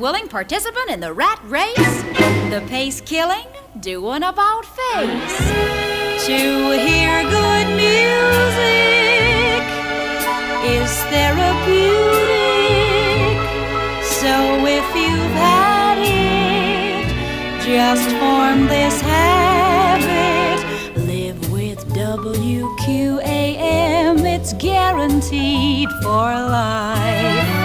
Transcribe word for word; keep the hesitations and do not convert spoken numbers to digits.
willing participant in the rat race, the pace killing, doing about face. To hear good music is therapeutic. So if you've had it, just form this habit. Live with W Q A M, it's guaranteed for life.